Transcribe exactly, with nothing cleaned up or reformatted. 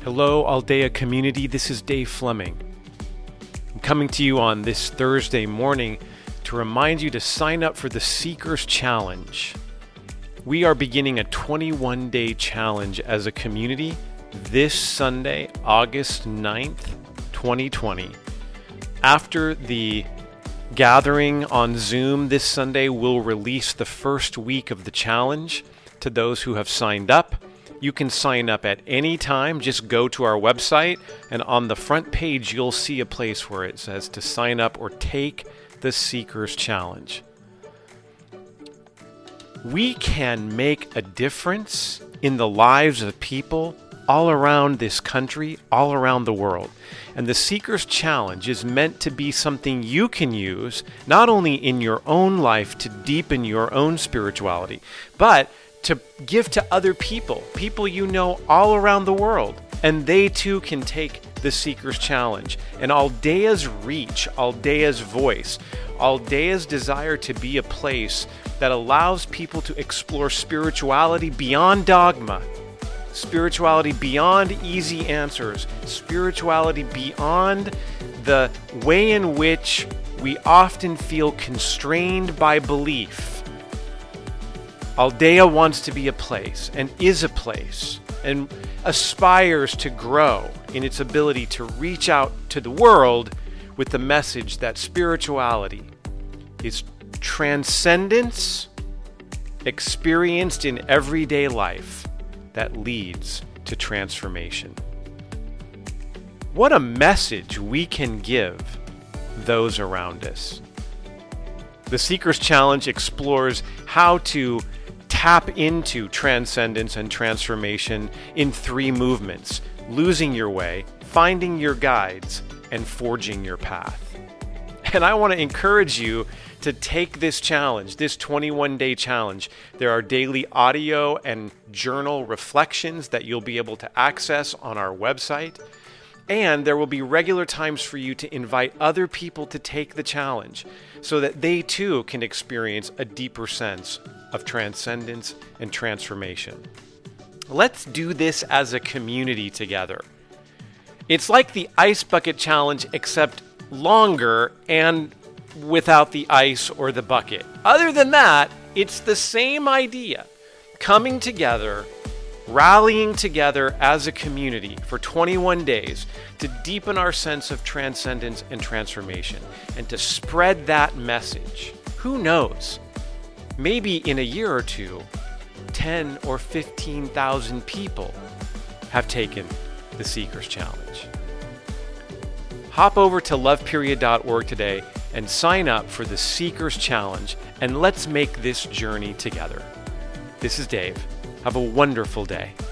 Hello, Aldea community. This is Dave Fleming. I'm coming to you on this Thursday morning to remind you to sign up for the Seekers Challenge. We are beginning a twenty-one day challenge as a community this Sunday, August ninth, twenty twenty. After the gathering on Zoom this Sunday, we'll release the first week of the challenge to those who have signed up. You can sign up at any time. Just go to our website, and on the front page, you'll see a place where it says to sign up or take the Seekers Challenge. We can make a difference in the lives of people all around this country, all around the world. And the Seekers Challenge is meant to be something you can use not only in your own life to deepen your own spirituality, but to give to other people, people you know all around the world. And they too can take the Seekers Challenge. And Aldea's reach, Aldea's voice, Aldea's desire to be a place that allows people to explore spirituality beyond dogma, spirituality beyond easy answers, spirituality beyond the way in which we often feel constrained by belief. Aldea wants to be a place, and is a place, and aspires to grow in its ability to reach out to the world with the message that spirituality is transcendence experienced in everyday life that leads to transformation. What a message we can give those around us. The Seekers Challenge explores how to tap into transcendence and transformation in three movements: losing your way, finding your guides, and forging your path. And I want to encourage you to take this challenge, this twenty-one day challenge. There are daily audio and journal reflections that you'll be able to access on our website. And there will be regular times for you to invite other people to take the challenge so that they too can experience a deeper sense of transcendence and transformation. Let's do this as a community together. It's like the Ice Bucket Challenge, except longer and without the ice or the bucket. Other than that, it's the same idea. Coming together, rallying together as a community for twenty-one days to deepen our sense of transcendence and transformation and to spread that message. Who knows? Maybe in a year or two, ten or fifteen thousand people have taken the Seekers Challenge. Hop over to love period dot org today and sign up for the Seekers Challenge, and let's make this journey together. This is Dave. Have a wonderful day.